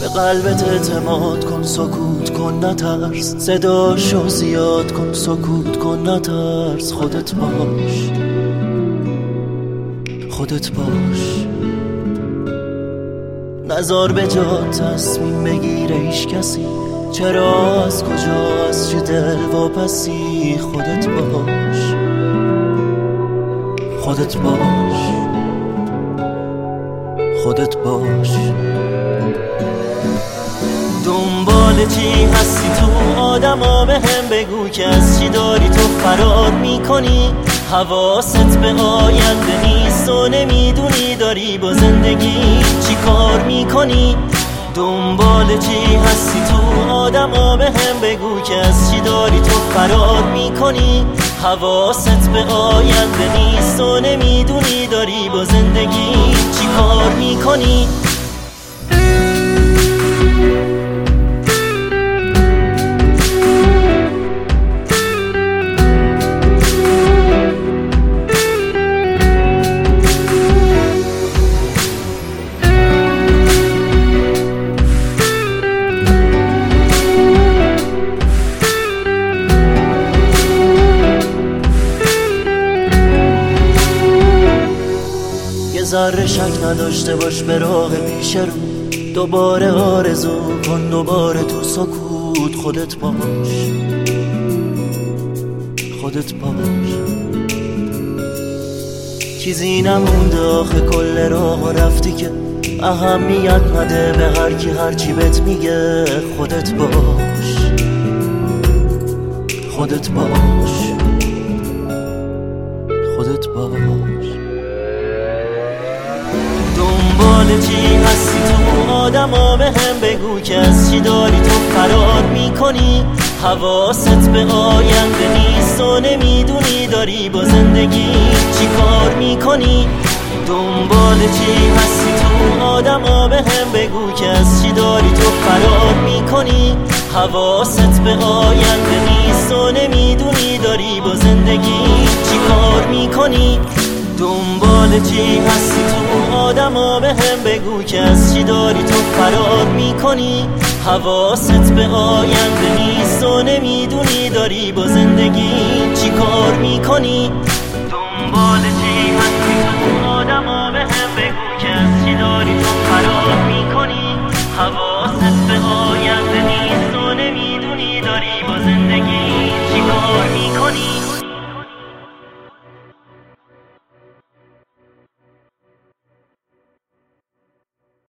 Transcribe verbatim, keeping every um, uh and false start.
به قلبت اعتماد کن، سکوت کن نترس، صداشو زیاد کن، سکوت کن نترس. خودت باش، خودت باش، نزار به جا تصمیم بگیره هیچ کسی، چرا از کجا از چه دل واپسی. خودت باش، خودت باش، خودت باش. دنبال چی هستی تو آدما به هم بگو که از چی داری تو فرار میکنی. حواست به آینده نیست و نمیدونی داری با زندگی چی کار میکنی. دنبال چی هستی تو آدما به هم بگو که از چی داری تو فرار میکنی. حواست به آینده نیست و نمیدونی داری با زندگی چی کار میکنی. ذره شک نداشته باش به راه پیش رو، دوباره آرزو کن، دوباره تو سکوت. خودت باش، خودت باش، چیزی نمونده آخه کل راه رفتی که اهمیت نده به هر کی هر چی بهت میگه. خودت باش، خودت باش، خودت باش. دنبال چی هستی تو آدما به هم بگو که از چی داری تو فرار میکنی. حواست به آینده نیست و نمیدونی داری با زندگی چی کار میکنی. دنبال چی هستی تو آدما به هم بگو که از چی داری تو فرار میکنی. حواست به آینده نیست و نمیدونی داری با زندگی چی کار میکنی. دنبال چی هستی تو آدما به هم بگو که از چی داری تو فرار میکنی. حواست به آینده نیست و نمیدونی داری با زندگی چی کار میکنی. دنبال چی هستی تو آدما به هم بگو که از چی داری تو فرار میکنی. حواست به